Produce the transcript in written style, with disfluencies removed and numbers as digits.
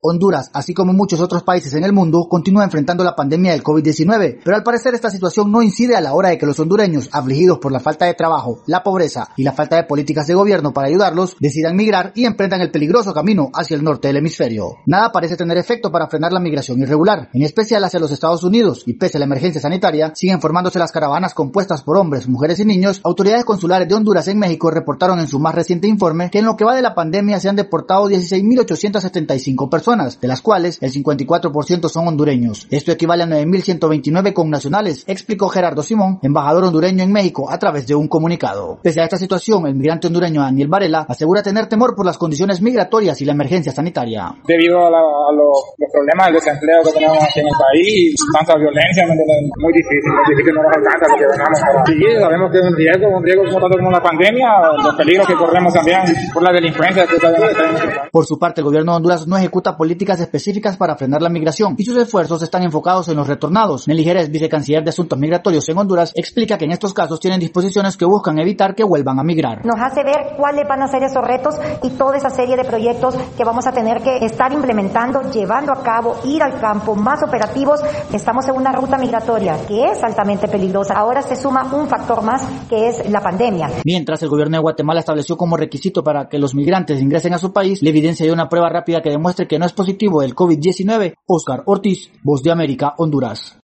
Honduras, así como muchos otros países en el mundo, continúa enfrentando la pandemia del COVID-19, pero al parecer esta situación no incide a la hora de que los hondureños, afligidos por la falta de trabajo, la pobreza y la falta de políticas de gobierno para ayudarlos, decidan migrar y emprendan el peligroso camino hacia el norte del hemisferio. Nada parece tener efecto para frenar la migración irregular, en especial hacia los Estados Unidos, y pese a la emergencia sanitaria, siguen formándose las caravanas compuestas por hombres, mujeres y niños. Autoridades consulares de Honduras en México reportaron en su más reciente informe que en lo que va de la pandemia se han deportado 16.875 personas, de las cuales el 54% son hondureños. Esto equivale a 9.129 connacionales, explicó Gerardo Simón, embajador hondureño en México, a través de un comunicado. Pese a esta situación, el migrante hondureño Daniel Varela asegura tener temor por las condiciones migratorias y la emergencia sanitaria. Debido a los problemas del desempleo que tenemos aquí en el país, tanta violencia, muy difícil no nos alcanza lo que ganamos. Sí, sabemos que es un riesgo como tanto como la pandemia, los peligros que corremos también por la delincuencia que está en nuestro país. Por su parte, el gobierno de Honduras no ejecuta políticas específicas para frenar la migración y sus esfuerzos están enfocados en los retornados. Nelly Jerez, vicecanciller de Asuntos Migratorios en Honduras, explica que en estos casos tienen disposiciones que buscan evitar que vuelvan a migrar. Nos hace ver cuáles van a ser esos retos y toda esa serie de proyectos que vamos a tener que estar implementando, llevando a cabo, ir al campo, más operativos. Estamos en una ruta migratoria que es altamente peligrosa. Ahora se suma un factor más que es la pandemia. Mientras, el gobierno de Guatemala estableció como requisito para que los migrantes ingresen a su país la evidencia de una prueba rápida que demuestre que no es positivo del COVID-19. Oscar Ortiz, Voz de América, Honduras.